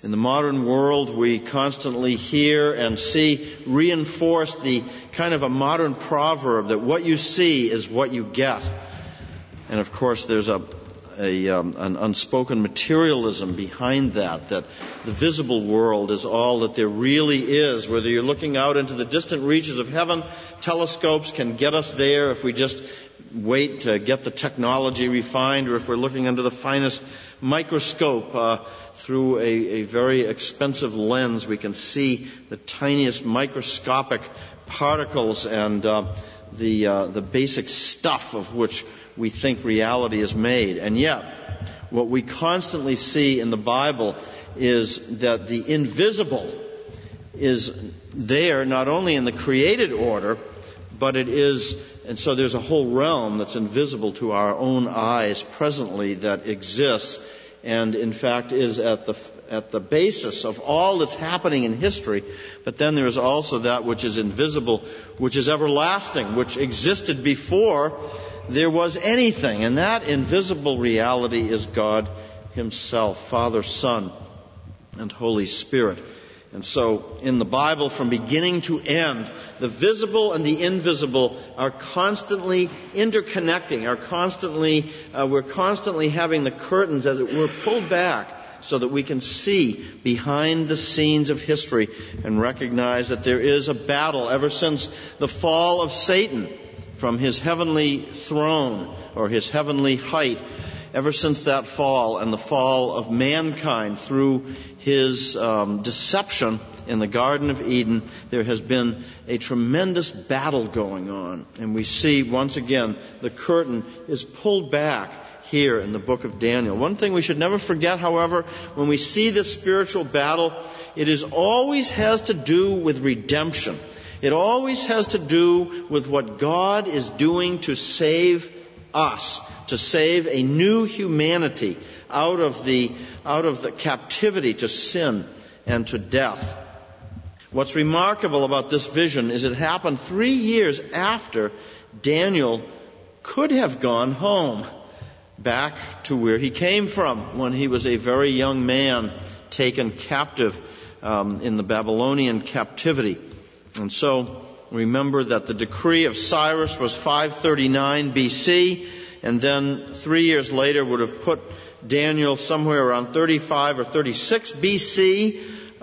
In the modern world, we constantly hear and see reinforced the kind of a modern proverb that what you see is what you get. And of course, there's an unspoken materialism behind that the visible world is all that there really is. Whether you're looking out into the distant reaches of heaven, telescopes can get us there if we just wait to get the technology refined, or if we're looking under the finest microscope through a very expensive lens, we can see the tiniest microscopic particles and the basic stuff of which we think reality is made. And yet, what we constantly see in the Bible is that the invisible is there not only in the created order, but it is, and so there's a whole realm that's invisible to our own eyes presently that exists, and in fact is at the basis of all that's happening in history. But then there is also that which is invisible, which is everlasting, which existed before there was anything. And that invisible reality is God Himself, Father, Son, and Holy Spirit. And so in the Bible, from beginning to end, the visible and the invisible are constantly interconnecting, we're constantly having the curtains, as it were, pulled back so that we can see behind the scenes of history and recognize that there is a battle ever since the fall of Satan from his heavenly throne or his heavenly height. Ever since that fall and the fall of mankind through his deception in the Garden of Eden, there has been a tremendous battle going on. And we see, once again, the curtain is pulled back here in the book of Daniel. One thing we should never forget, however, when we see this spiritual battle, it always has to do with redemption. It always has to do with what God is doing to save us, to save a new humanity out of the captivity to sin and to death. What's remarkable about this vision is it happened 3 years after Daniel could have gone home, back to where he came from when he was a very young man taken captive in the Babylonian captivity. And so remember that the decree of Cyrus was 539 BC, and then 3 years later would have put Daniel somewhere around 35 or 36 BC.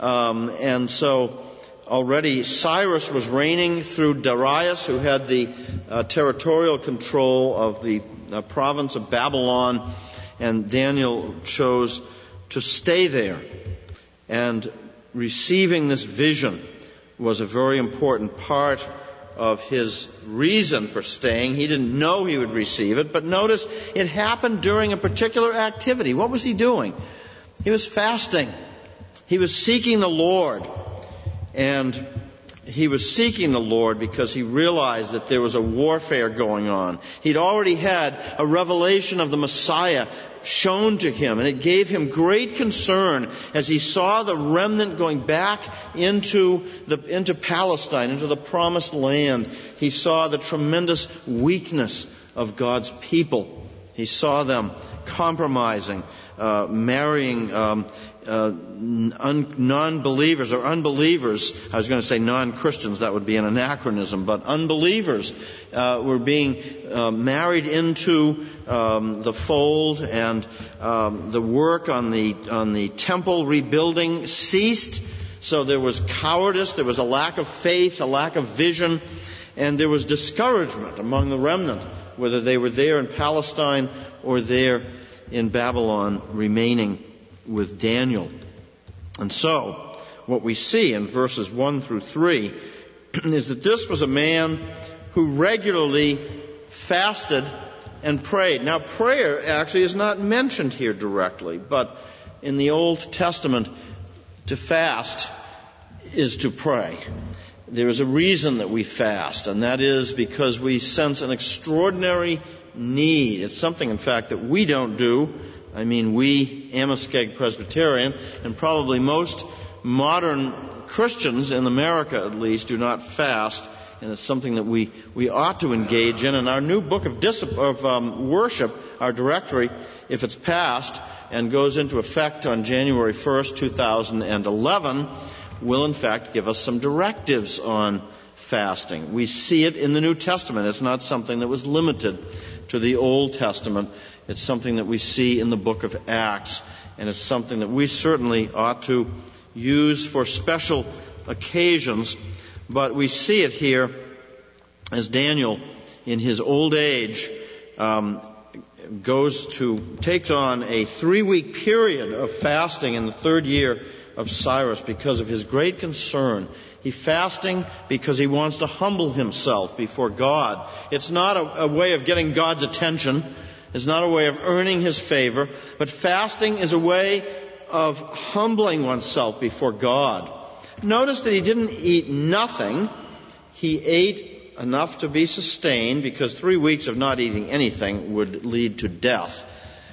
And so already Cyrus was reigning through Darius, who had the territorial control of the province of Babylon, and Daniel chose to stay there. And receiving this vision was a very important part of his reason for staying. He didn't know he would receive it, but notice it happened during a particular activity. What was he doing? He was fasting. He was seeking the Lord. And he was seeking the Lord because he realized that there was a warfare going on. He'd already had a revelation of the Messiah shown to him, and it gave him great concern as he saw the remnant going back into Palestine, into the promised land. He saw the tremendous weakness of God's people. He saw them compromising, marrying non-believers or unbelievers. I was going to say non-Christians, that would be an anachronism, but unbelievers were being married into the fold, and the work on the temple rebuilding ceased. So there was cowardice, there was a lack of faith, a lack of vision, and there was discouragement among the remnant, whether they were there in Palestine or there in Babylon, remaining with Daniel. And so, what we see in verses 1 through 3 is that this was a man who regularly fasted and prayed. Now, prayer actually is not mentioned here directly, but in the Old Testament, to fast is to pray. There is a reason that we fast, and that is because we sense an extraordinary need. It's something, in fact, that we don't do. I mean, we, Amoskeag Presbyterian, and probably most modern Christians in America at least, do not fast, and it's something that we ought to engage in. And our new book of worship, our directory, if it's passed, and goes into effect on January 1st, 2011, will in fact give us some directives on fasting. We see it in the New Testament. It's not something that was limited to the Old Testament. It's something that we see in the book of Acts, and it's something that we certainly ought to use for special occasions. But we see it here as Daniel, in his old age, takes on a 3-week period of fasting in the 3rd year of Cyrus because of his great concern. He's fasting because he wants to humble himself before God. It's not a way of getting God's attention. It's not a way of earning His favor. But fasting is a way of humbling oneself before God. Notice that he didn't eat nothing. He ate enough to be sustained, because 3 weeks of not eating anything would lead to death.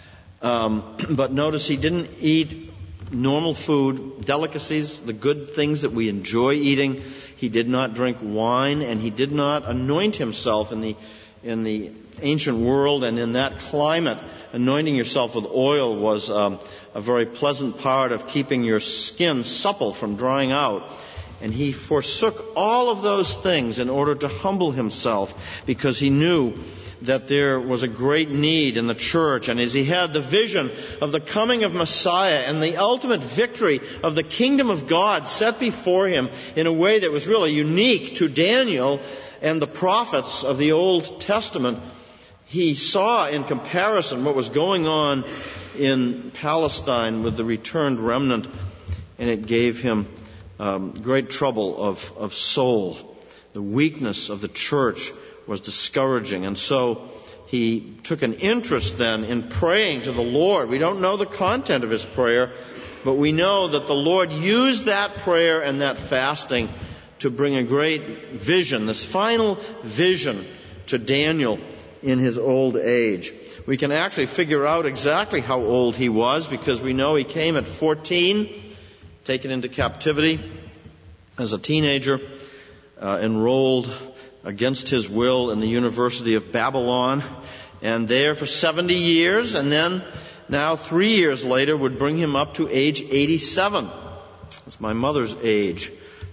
But notice he didn't eat normal food, delicacies, the good things that we enjoy eating. He did not drink wine, and he did not anoint himself in the ancient world and in that climate. Anointing yourself with oil was a very pleasant part of keeping your skin supple from drying out. And he forsook all of those things in order to humble himself, because he knew that there was a great need in the church. And as he had the vision of the coming of Messiah and the ultimate victory of the kingdom of God set before him in a way that was really unique to Daniel and the prophets of the Old Testament, he saw in comparison what was going on in Palestine with the returned remnant, and it gave him great trouble of soul. The weakness of the church was discouraging, and so he took an interest then in praying to the Lord. We don't know the content of his prayer, but we know that the Lord used that prayer and that fasting to bring a great vision, this final vision, to Daniel in his old age. We can actually figure out exactly how old he was, because we know he came at 14, taken into captivity as a teenager, enrolled against his will in the University of Babylon, and there for 70 years, and then now 3 years later would bring him up to age 87. That's my mother's age.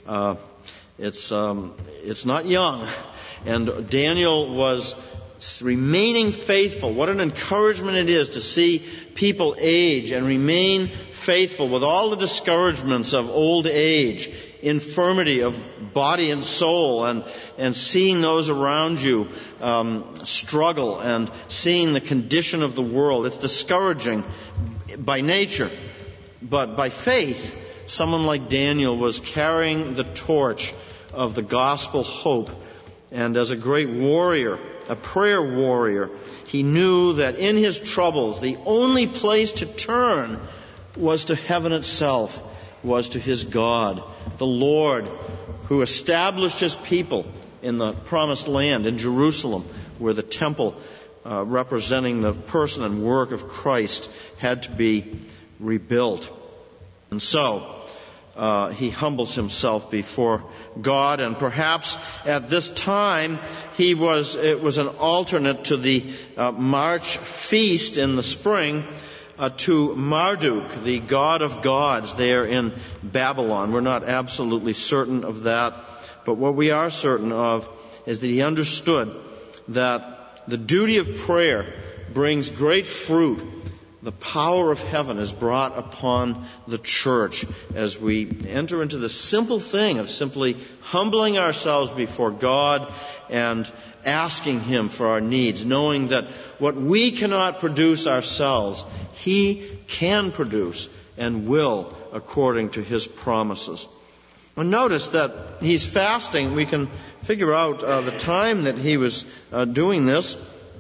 It's not young. And Daniel was remaining faithful. What an encouragement it is to see people age and remain faithful with all the discouragements of old age, infirmity of body and soul, and seeing those around you struggle, and seeing the condition of the world. It's discouraging by nature. But by faith, someone like Daniel was carrying the torch of the gospel hope. And as a great warrior, a prayer warrior, he knew that in his troubles, the only place to turn was to heaven itself, was to his God, the Lord, who established his people in the promised land in Jerusalem, where the temple representing the person and work of Christ had to be rebuilt. And so he humbles himself before God, and perhaps at this time it was an alternate to the March feast in the spring, to Marduk, the god of gods there in Babylon. We're not absolutely certain of that, but what we are certain of is that he understood that the duty of prayer brings great fruit. The power of heaven is brought upon the church as we enter into the simple thing of simply humbling ourselves before God and asking Him for our needs, knowing that what we cannot produce ourselves, He can produce and will according to His promises. Well, notice that he's fasting. We can figure out the time that he was doing this,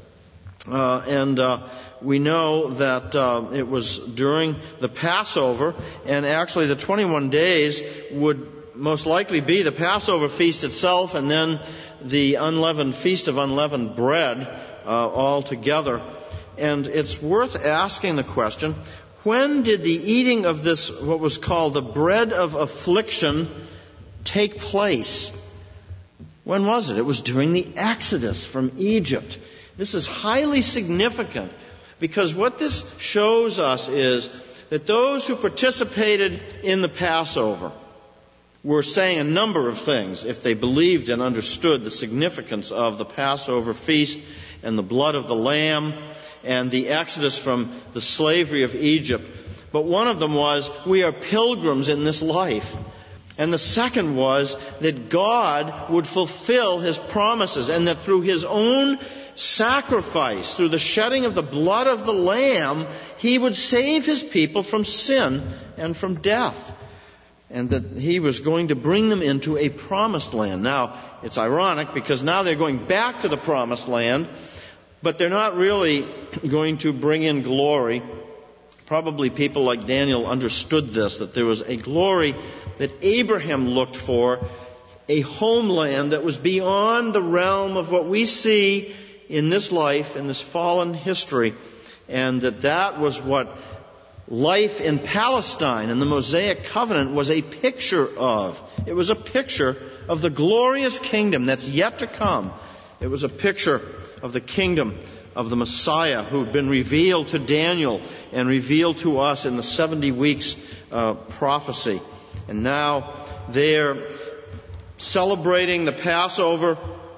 and we know that it was during the Passover, and actually the 21 days would most likely be the Passover feast itself and then the unleavened feast of unleavened bread all together. And it's worth asking the question, when did the eating of this, what was called the bread of affliction, take place? When was it? It was during the Exodus from Egypt. This is highly significant Because what this shows us is that those who participated in the Passover were saying a number of things if they believed and understood the significance of the Passover feast and the blood of the Lamb and the exodus from the slavery of Egypt. But one of them was, we are pilgrims in this life. And the second was that God would fulfill His promises, and that through His own sacrifice, through the shedding of the blood of the Lamb, He would save His people from sin and from death. And that He was going to bring them into a promised land. Now, it's ironic because now they're going back to the promised land, but they're not really going to bring in glory. Probably people like Daniel understood this, that there was a glory that Abraham looked for, a homeland that was beyond the realm of what we see in this life, in this fallen history, and that was what life in Palestine and the Mosaic covenant was a picture of. It was a picture of the glorious kingdom that's yet to come. It was a picture of the kingdom of the Messiah who had been revealed to Daniel and revealed to us in the 70 weeks prophecy. And now they're celebrating the Passover.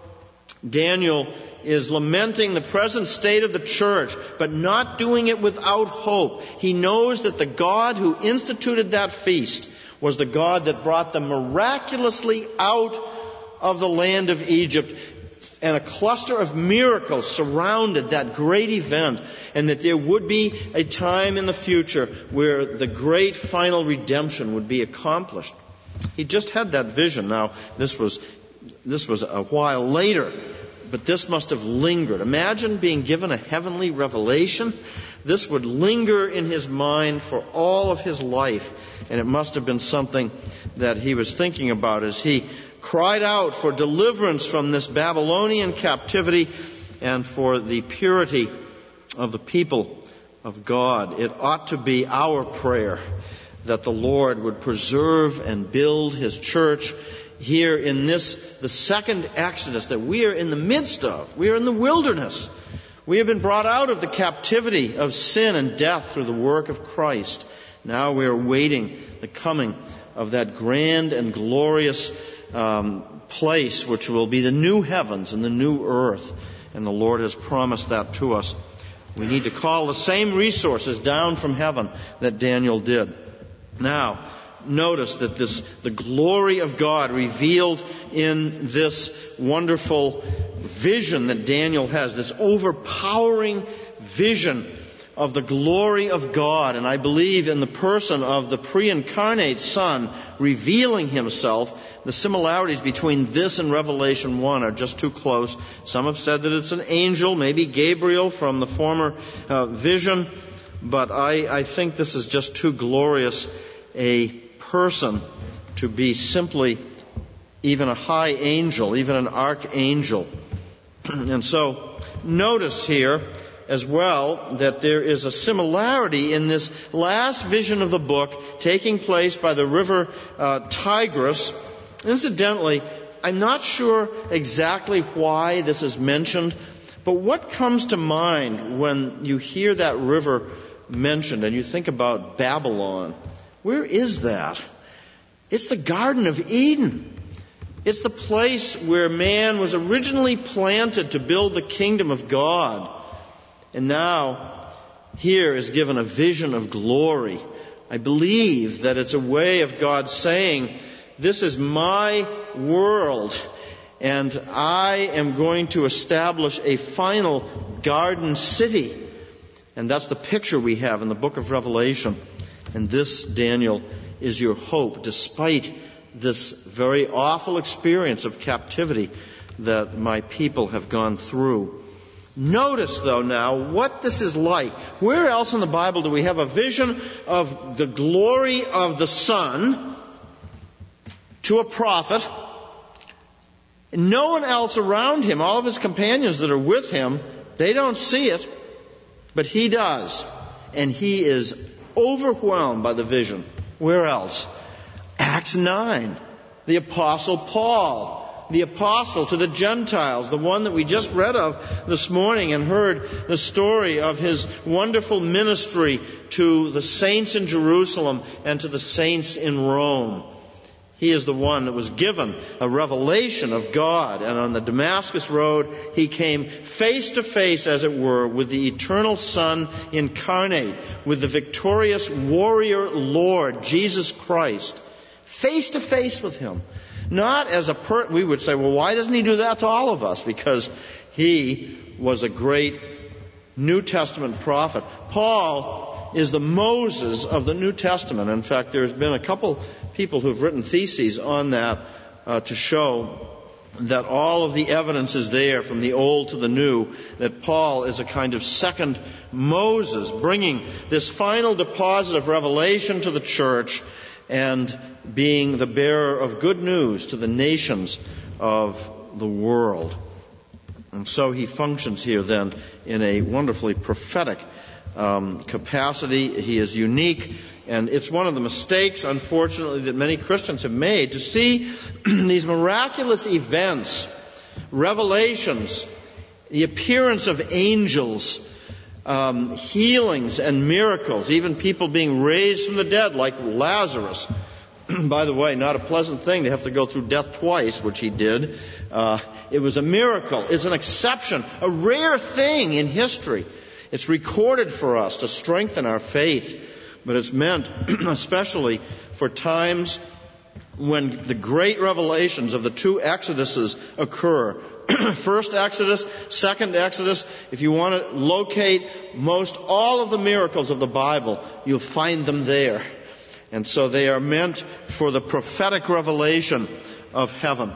Daniel is lamenting the present state of the church, but not doing it without hope. He knows that the God who instituted that feast was the God that brought them miraculously out of the land of Egypt, and a cluster of miracles surrounded that great event, and that there would be a time in the future where the great final redemption would be accomplished. He just had that vision. Now, this was a while later, but this must have lingered. Imagine being given a heavenly revelation. This would linger in his mind for all of his life, and it must have been something that he was thinking about as he cried out for deliverance from this Babylonian captivity and for the purity of the people of God. It ought to be our prayer that the Lord would preserve and build His church here in the second Exodus that we are in the midst of. We are in the wilderness. We have been brought out of the captivity of sin and death through the work of Christ. Now we are waiting the coming of that grand and glorious place which will be the new heavens and the new earth. And the Lord has promised that to us. We need to call the same resources down from heaven that Daniel did. Now, notice that the glory of God revealed in this wonderful vision that Daniel has, this overpowering vision of the glory of God. And I believe in the person of the pre-incarnate Son revealing Himself. The similarities between this and Revelation 1 are just too close. Some have said that it's an angel, maybe Gabriel from the former vision. But I think this is just too glorious a person to be simply even a high angel, even an archangel. And so notice here as well that there is a similarity in this last vision of the book taking place by the river Tigris. Incidentally, I'm not sure exactly why this is mentioned, but what comes to mind when you hear that river mentioned and you think about Babylon? Where is that? It's the Garden of Eden. It's the place where man was originally planted to build the kingdom of God. And now, here is given a vision of glory. I believe that it's a way of God saying, this is my world, and I am going to establish a final garden city. And that's the picture we have in the book of Revelation. And this, Daniel, is your hope, despite this very awful experience of captivity that my people have gone through. Notice, though, now what this is like. Where else in the Bible do we have a vision of the glory of the Son to a prophet? No one else around him, all of his companions that are with him, they don't see it, but he does. And he is overwhelmed by the vision. Where else? Acts 9. The Apostle Paul the apostle to the Gentiles, the one that we just read of this morning and heard the story of his wonderful ministry to the saints in Jerusalem and to the saints in Rome. He is the one that was given a revelation of God, and on the Damascus Road he came face to face, as it were, with the eternal Son incarnate, with the victorious warrior Lord, Jesus Christ, face to face with him. Not as we would say, well, why doesn't he do that to all of us? Because he was a great New Testament prophet. Paul is the Moses of the New Testament. In fact, there's been a couple people who've written theses on that to show that all of the evidence is there from the Old to the New, that Paul is a kind of second Moses, bringing this final deposit of revelation to the church and being the bearer of good news to the nations of the world. And so he functions here then in a wonderfully prophetic capacity. He is unique, and it's one of the mistakes, unfortunately, that many Christians have made, to see these miraculous events, revelations, the appearance of angels, healings and miracles, even people being raised from the dead like Lazarus. By the way, not a pleasant thing to have to go through death twice, which he did. It was a miracle. It's an exception, a rare thing in history. It's recorded for us to strengthen our faith, but it's meant especially for times when the great revelations of the two Exoduses occur. First Exodus, second Exodus. If you want to locate most all of the miracles of the Bible, you'll find them there. And so they are meant for the prophetic revelation of heaven.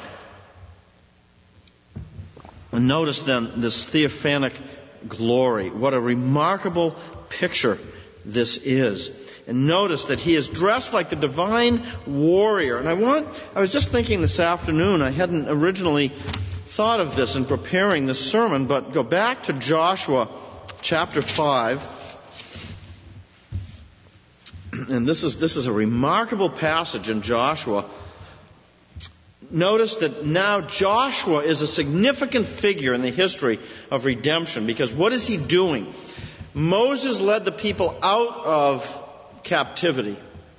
And notice then this theophanic glory. What a remarkable picture this is. And notice that he is dressed like the divine warrior. And I was just thinking this afternoon, I hadn't originally thought of this in preparing this sermon, but go back to Joshua chapter 5. And this is a remarkable passage in Joshua. Notice that now Joshua is a significant figure in the history of redemption, because what is he doing? Moses led the people out of captivity.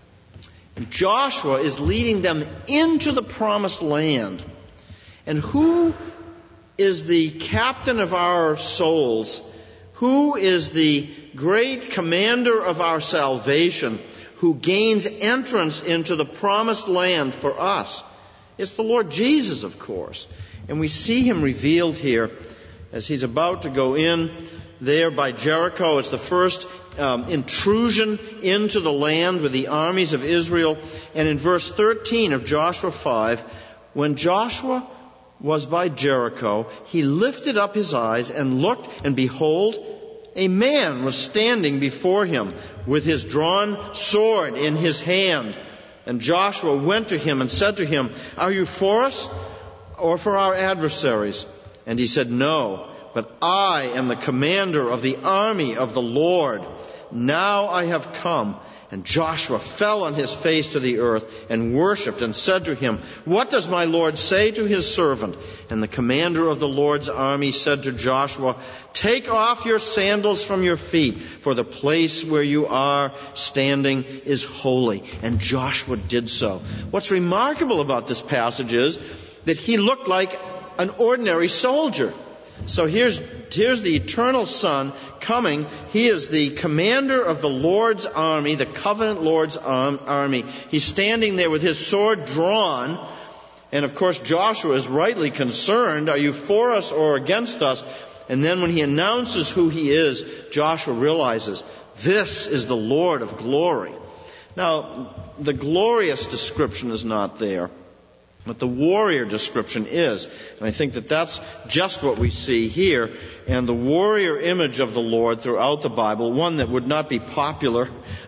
And Joshua is leading them into the promised land. And who is the captain of our souls? Who is the great commander of our salvation who gains entrance into the promised land for us? It's the Lord Jesus, of course. And we see him revealed here as he's about to go in there by Jericho. It's the first intrusion into the land with the armies of Israel. And in verse 13 of Joshua 5, when Joshua was by Jericho, he lifted up his eyes and looked, and behold, a man was standing before him with his drawn sword in his hand. And Joshua went to him and said to him, "Are you for us or for our adversaries?" And he said, "No, but I am the commander of the army of the Lord. Now I have come." And Joshua fell on his face to the earth and worshipped and said to him, "What does my Lord say to his servant?" And the commander of the Lord's army said to Joshua, "Take off your sandals from your feet, for the place where you are standing is holy." And Joshua did so. What's remarkable about this passage is that he looked like an ordinary soldier. So here's the eternal Son coming. He is the commander of the Lord's army, the covenant Lord's army. He's standing there with his sword drawn. And of course, Joshua is rightly concerned. Are you for us or against us? And then when he announces who he is, Joshua realizes, this is the Lord of glory. Now, the glorious description is not there, but the warrior description is. And I think that that's just what we see here. And the warrior image of the Lord throughout the Bible, one that would not be popular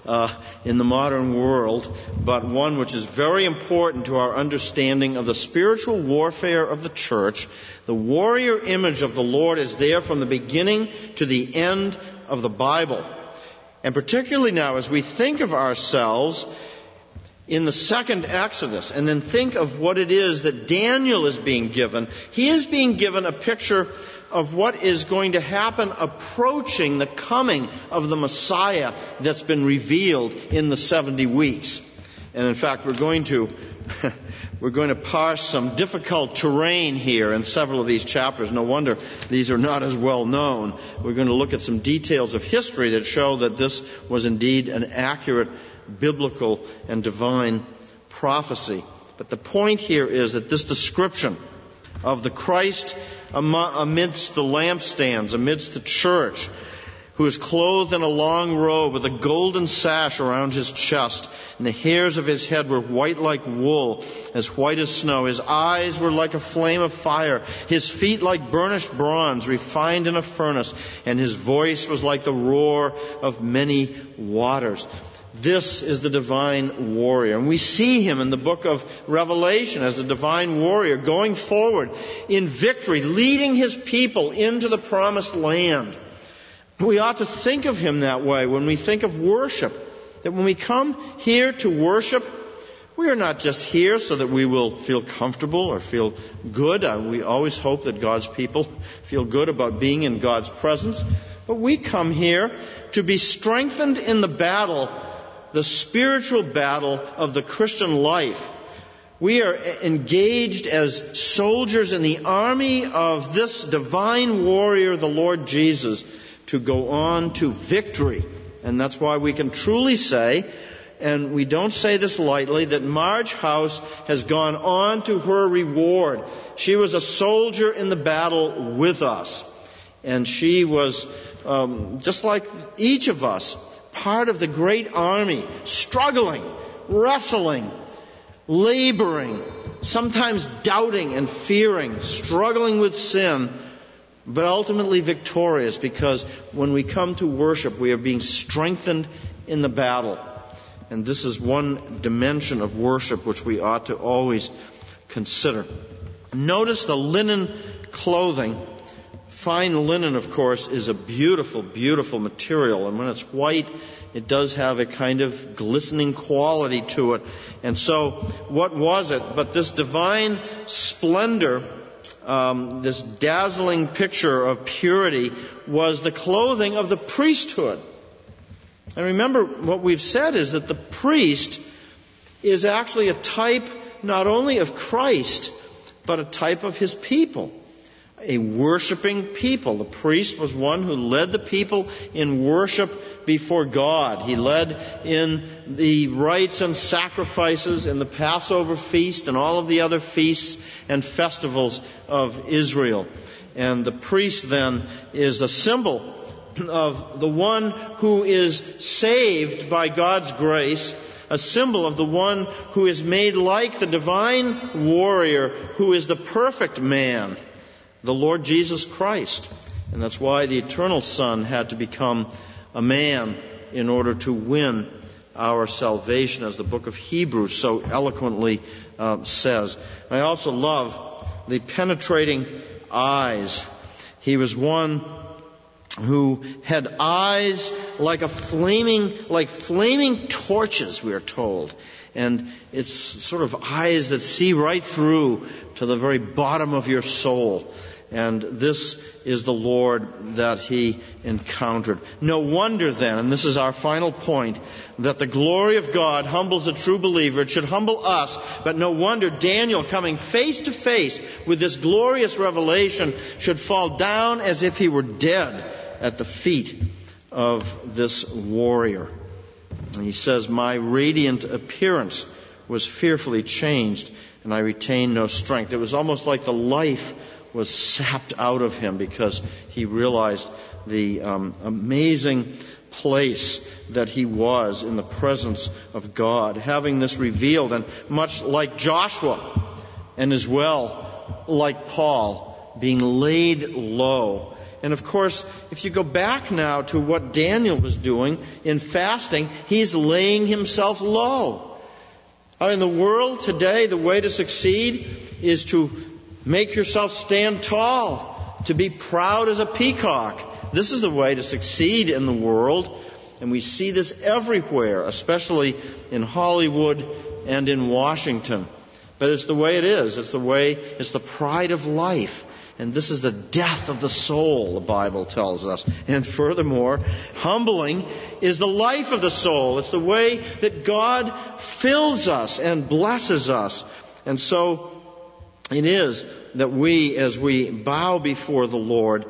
in the modern world, but one which is very important to our understanding of the spiritual warfare of the church. The warrior image of the Lord is there from the beginning to the end of the Bible. And particularly now, as we think of ourselves in the second Exodus, and then think of what it is that Daniel is being given. He is being given a picture of what is going to happen approaching the coming of the Messiah that's been revealed in the 70 weeks. And in fact, we're going to parse some difficult terrain here in several of these chapters. No wonder these are not as well known. We're going to look at some details of history that show that this was indeed an accurate biblical and divine prophecy. But the point here is that this description of the Christ amidst the lampstands, amidst the church, who is clothed in a long robe with a golden sash around his chest, and the hairs of his head were white like wool, as white as snow. His eyes were like a flame of fire, his feet like burnished bronze refined in a furnace, and his voice was like the roar of many waters. This is the divine warrior. And we see him in the book of Revelation as the divine warrior going forward in victory, leading his people into the promised land. We ought to think of him that way when we think of worship. That when we come here to worship, we are not just here so that we will feel comfortable or feel good. We always hope that God's people feel good about being in God's presence. But we come here to be strengthened in the battle, the spiritual battle of the Christian life. We are engaged as soldiers in the army of this divine warrior, the Lord Jesus, to go on to victory. And that's why we can truly say, and we don't say this lightly, that Marge House has gone on to her reward. She was a soldier in the battle with us. And she was, just like each of us, part of the great army, struggling, wrestling, laboring, sometimes doubting and fearing, struggling with sin, but ultimately victorious, because when we come to worship, we are being strengthened in the battle. And this is one dimension of worship which we ought to always consider. Notice the linen clothing. Fine linen, of course, is a beautiful, beautiful material. And when it's white, it does have a kind of glistening quality to it. And so, what was it but this divine splendor, this dazzling picture of purity, was the clothing of the priesthood. And remember, what we've said is that the priest is actually a type not only of Christ, but a type of his people. A worshiping people. The priest was one who led the people in worship before God. He led in the rites and sacrifices in the Passover feast and all of the other feasts and festivals of Israel. And the priest then is a symbol of the one who is saved by God's grace, a symbol of the one who is made like the divine warrior who is the perfect man, the Lord Jesus Christ. And that's why the eternal Son had to become a man in order to win our salvation, as the book of Hebrews so eloquently says. I also love the penetrating eyes. He was one who had eyes like flaming torches, we are told. And it's sort of eyes that see right through to the very bottom of your soul. And this is the Lord that he encountered. No wonder then, and this is our final point, that the glory of God humbles a true believer. It should humble us. But no wonder Daniel, coming face to face with this glorious revelation, should fall down as if he were dead at the feet of this warrior. And he says, "My radiant appearance was fearfully changed, and I retained no strength." It was almost like the life was sapped out of him, because he realized the amazing place that he was in the presence of God, having this revealed. And much like Joshua, and as well like Paul, being laid low. And of course, if you go back now to what Daniel was doing in fasting, he's laying himself low. In the world today, the way to succeed is to make yourself stand tall, to be proud as a peacock. This is the way to succeed in the world. And we see this everywhere, especially in Hollywood and in Washington. But it's the way it is. It's the pride of life. And this is the death of the soul, the Bible tells us. And furthermore, humbling is the life of the soul. It's the way that God fills us and blesses us. And so it is that we, as we bow before the Lord,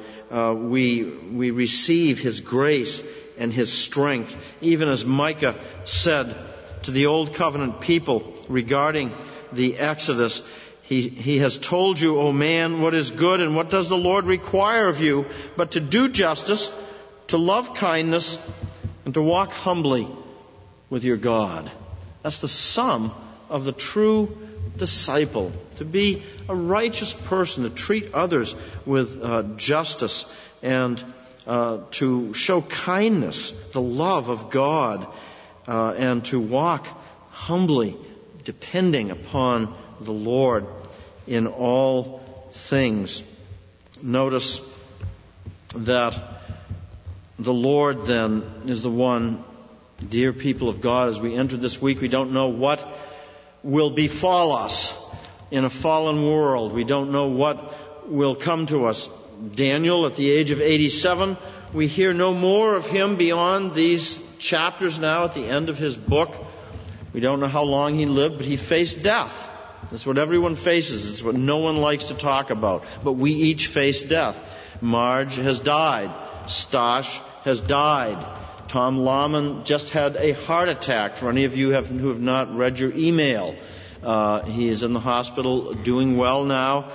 we receive His grace and His strength. Even as Micah said to the Old Covenant people regarding the Exodus, He has told you, O man, what is good, and what does the Lord require of you, but to do justice, to love kindness, and to walk humbly with your God. That's the sum of the true disciple, to be a righteous person, to treat others with justice, and to show kindness, the love of God, and to walk humbly, depending upon the Lord in all things. Notice that the Lord then is the one, dear people of God, as we enter this week, we don't know what will befall us in a fallen world. We don't know what will come to us. Daniel, at the age of 87, we hear no more of him beyond these chapters now at the end of his book. We don't know how long he lived, but he faced death. That's what everyone faces. It's what no one likes to talk about. But we each face death. Marge has died. Stosh has died. Tom Lahman just had a heart attack. For any of you who have not read your email, he is in the hospital, doing well now,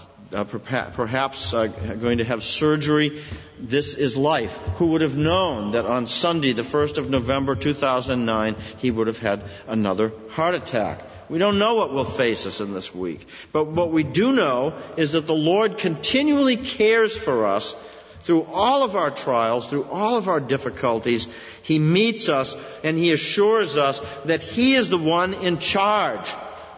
perhaps going to have surgery. This is life. Who would have known that on Sunday, the 1st of November 2009, he would have had another heart attack? We don't know what will face us in this week. But what we do know is that the Lord continually cares for us through all of our trials, through all of our difficulties. He meets us and He assures us that He is the one in charge.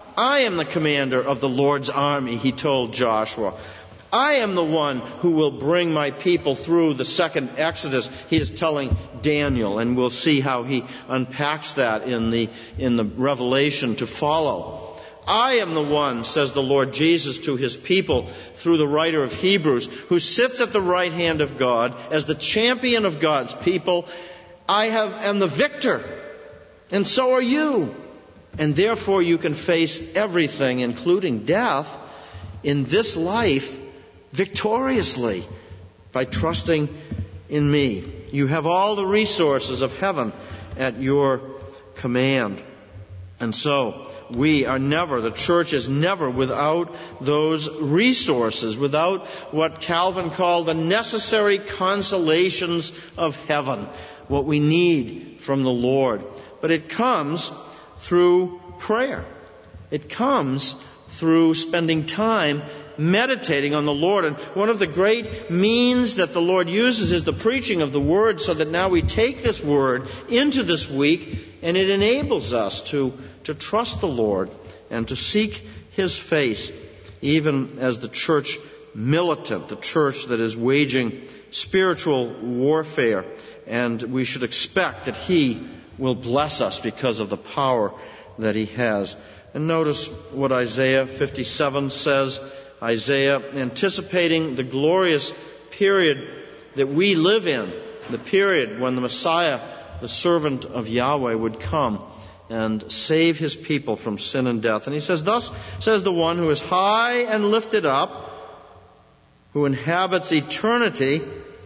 I am the commander of the Lord's army, He told Joshua. I am the one who will bring my people through the second Exodus, He is telling Daniel, and we'll see how he unpacks that in the revelation to follow. I am the one, says the Lord Jesus to His people through the writer of Hebrews, who sits at the right hand of God as the champion of God's people. I am the victor, and so are you. And therefore you can face everything, including death, in this life victoriously by trusting in me. You have all the resources of heaven at your command. And so the church is never without those resources, without what Calvin called the necessary consolations of heaven, what we need from the Lord. But it comes through prayer. It comes through spending time meditating on the Lord. And one of the great means that the Lord uses is the preaching of the Word, so that now we take this Word into this week and it enables us to trust the Lord and to seek His face, even as the church militant, the church that is waging spiritual warfare. And we should expect that He will bless us because of the power that He has. And notice what Isaiah 57 says. Isaiah, anticipating the glorious period that we live in, the period when the Messiah, the servant of Yahweh, would come and save His people from sin and death. And He says, thus says the one who is high and lifted up, who inhabits eternity,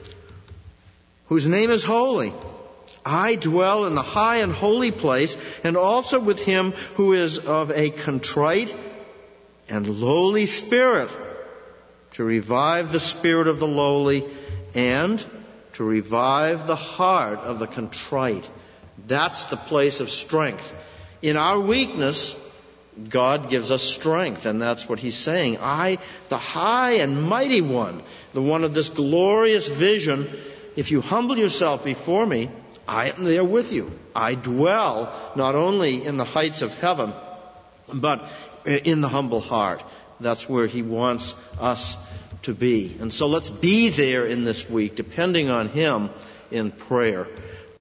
whose name is holy. I dwell in the high and holy place, and also with him who is of a contrite and lowly spirit, to revive the spirit of the lowly and to revive the heart of the contrite. That's the place of strength. In our weakness, God gives us strength, and that's what He's saying. I, the high and mighty one, the one of this glorious vision, if you humble yourself before me, I am there with you. I dwell not only in the heights of heaven, but in the humble heart. That's where He wants us to be. And so let's be there in this week, depending on Him in prayer.